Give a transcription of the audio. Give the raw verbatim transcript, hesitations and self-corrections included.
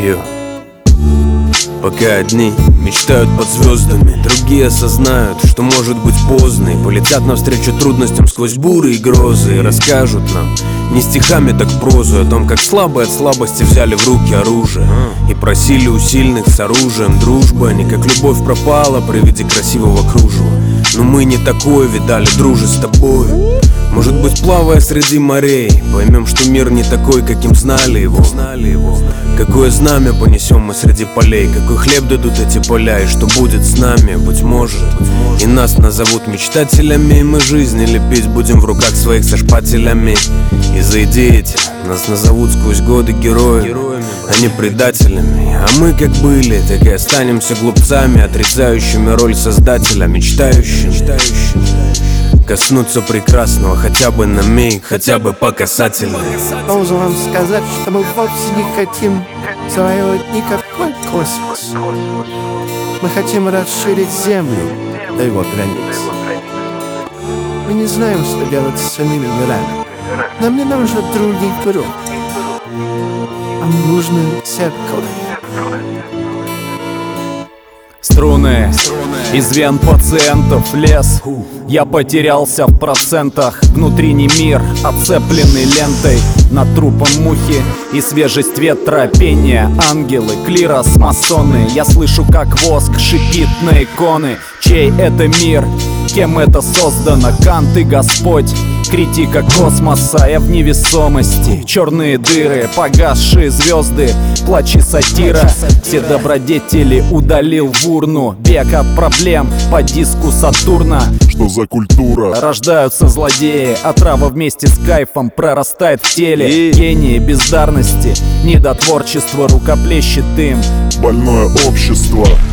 Йо. Пока одни мечтают под звездами, другие осознают, что может быть поздно, и полетят навстречу трудностям сквозь буры и грозы, и расскажут нам не стихами, так прозу о том, как слабые от слабости взяли в руки оружие и просили у сильных с оружием дружбы, а не как любовь пропала при виде красивого кружева. Но мы не такое видали, дружи, с тобой. Может быть, плавая среди морей, поймем, что мир не такой, каким знали его. Какое знамя понесем мы среди полей, какой хлеб дадут эти поля, и что будет с нами, быть может. И нас назовут мечтателями, и мы жизни лепить будем в руках своих со шпателями. И за идеи эти нас назовут сквозь годы героями, а не предателями. А мы как были, так и останемся глупцами, отрицающими роль создателя, мечтающими коснуться прекрасного хотя бы на миг, хотя бы по касательной. Должен вам сказать, что мы вовсе не хотим завоевывать никакой космос. Мы хотим расширить Землю до его границ. Мы не знаем, что делать с самими мирами. Нам не нужно других миров. Нам нужно зеркало. Струны из вен пациентов лес. Я потерялся в процентах. Внутренний мир, оцепленный лентой над трупом мухи. И свежесть ветра, пение, ангелы, клирос, масоны. Я слышу, как воск шипит на иконы. Чей это мир? Кем это создано? Кант и Господь. Критика космоса, я в невесомости. Черные дыры, погасшие звезды, плач и сатира. Все добродетели удалил в урну. Бег от проблем по диску Сатурна. Что за культура? Рождаются злодеи, отрава вместе с кайфом прорастает в теле. Гении бездарности, недотворчество рукоплещет им. Больное общество.